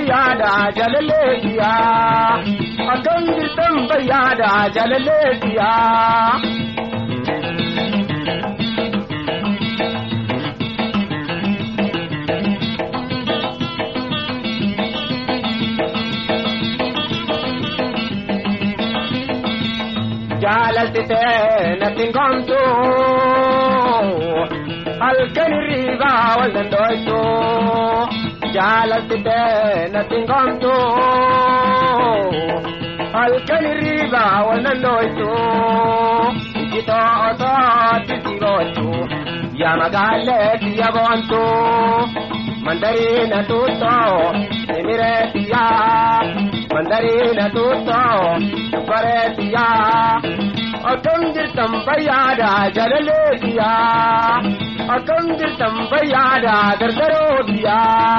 bayada jalaleetiya akkam jirtan bayada jalaleetiya jaalaltite natin gontu halkan riba waldan doytu jaalaltite natin gontu halkan riba waldan doytu ikito oto tisigotu ya magalle tiya bontu mandarina tutto emiretiya mandarina tutto paretia akkam jirtan bayada jalaleetiya akkam jirtan bayada dardaroodiya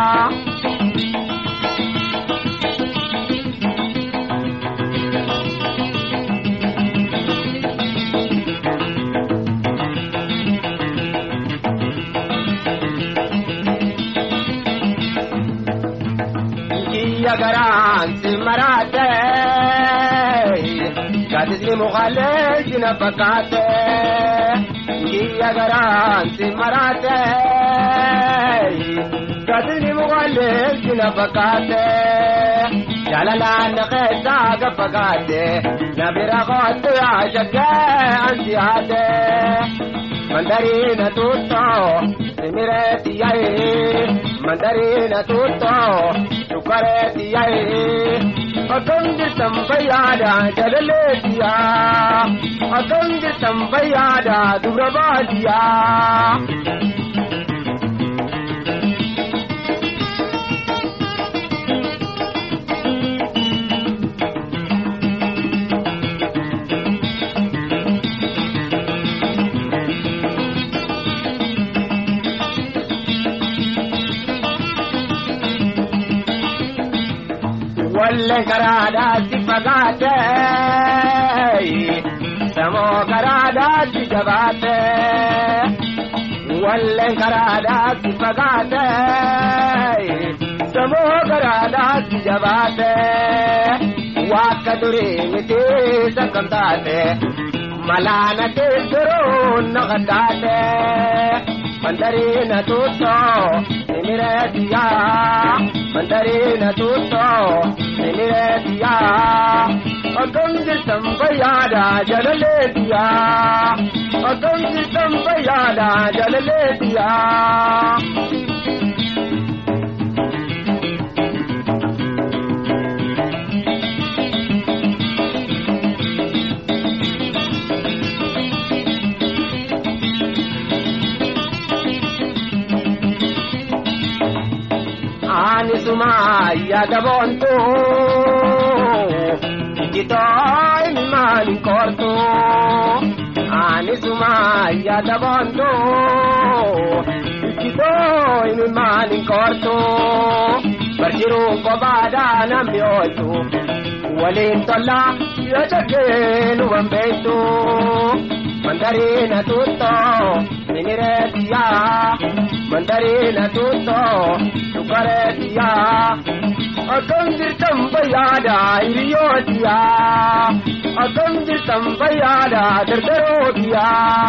kiya garan simarate Gadisni mukhalel jinabakate Kiya garan simarate Gadisni mukhalel jinabakate Jalalan khesa gabakate Nabira khotu ashake ansiyate Mandarina tutto simireti yai Mandarina tutto sukareti yai akkam jirtan bayada jalaleetiya akkam jirtan bayada durabaadiya wallen karada sifagate samo karada sijabate wallen karada sifagate samo karada sijabate wakaduri miti sakantate malana te durun nagadate mandarina tutto emiretiya mandarina tutto emiretiya akkam jirtan bayada jalaleetiya akkam jirtan bayada jalaleetiya ani suma yada bontu ikito imani kortu ani suma yada bontu ikito imani kortu barjiru ko bada namyotu walin tolla yajagenu wambetu mandarina tutto miniretiya mandarina tutto sukaretiya akkam jirtan bayada iriyotiya akkam jirtan bayada dardaroodiya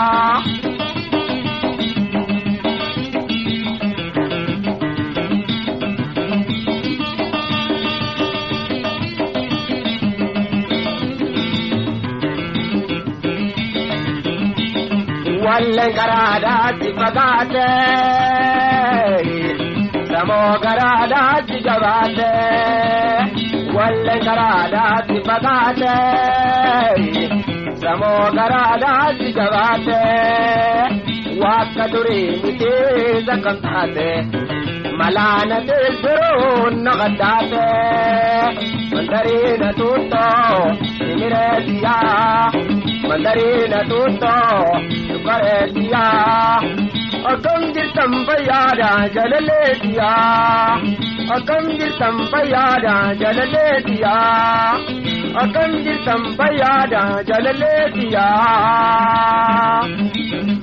wallen karada sifagate samo karada sijabate wallen karada sifagate samo karada sijabate wakaduri miti zakantate malana te durun nagadate mandarina tutto emiretiya mandarina tutto sukaretiya akkam jirtan bayada jalaleetiya akkam jirtan bayada jalaleetiya akkam jirtan bayada jalaleetiya